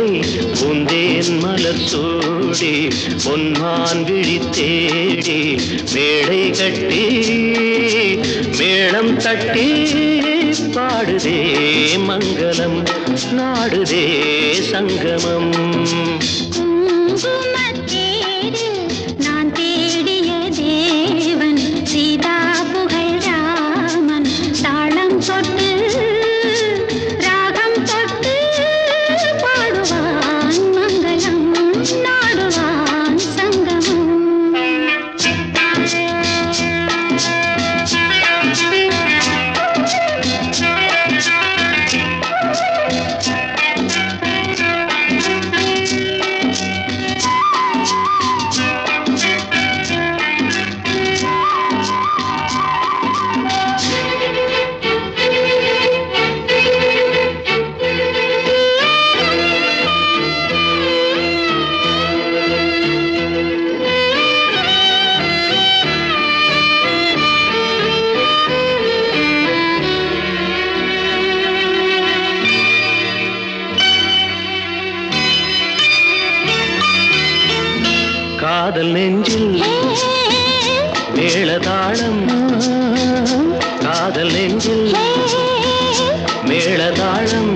பூந்தேன் மலர் சூடி பொன்மான் விழி தேடி மேடை கட்டி மேளம் தட்டி பாடுதே மங்களம் நாடுதே சங்கமம். நான் தேடிய தேவன் சீதா புகழ் ராமன் தாளம் தொட்டு ராகம் தொட்டு பாடுவான் மங்களம் நாடுவான் சங்கமம். காதல் நெஞ்சில் மேளதாளம் காதல் நெஞ்சில் மேளதாளம்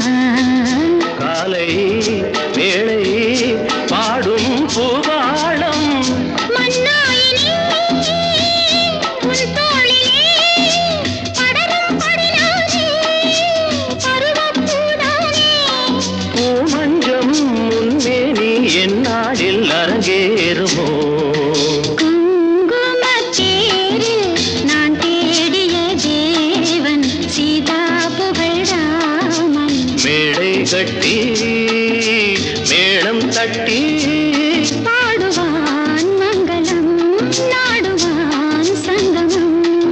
காலை வேளை பாடும் பூபாளம். பூமஞ்சம் முன்மேனி என்னாடில் அரங்கேறுமோ? நான் தேடிய தேவன் சீதா புகழ் ராமன் மேடை கட்டி மேளம் தட்டி பாடுவான் மங்களம் நாடுவான் சங்கமம்.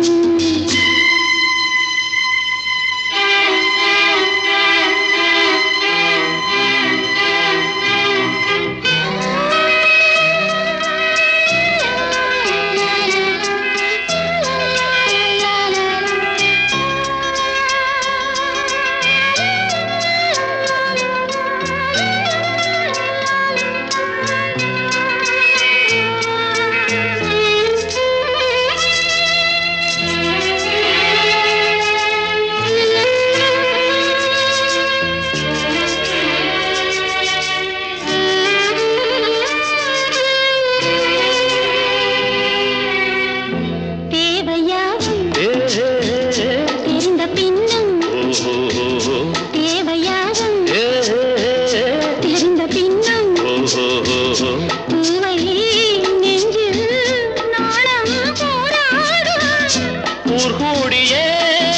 ஊர்கூடியே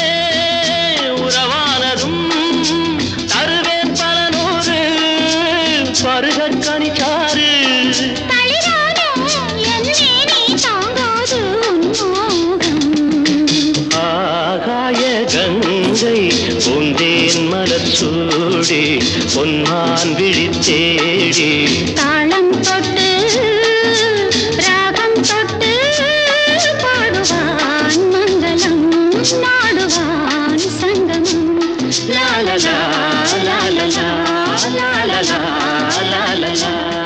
உறவானதும் தருவேன் பல நூறு பருகக் கனிச்சாறு. ஆகாய கங்கை பூந்தேன் மலர் சூடி பொன்மான் விழி தேடி தாளம் தொட்டு ராகம் தொட்டு பாடுவான் மங்களம் நாடுவான் சங்கமம். லா லா லா லா லா லா லா லா லா லா லா.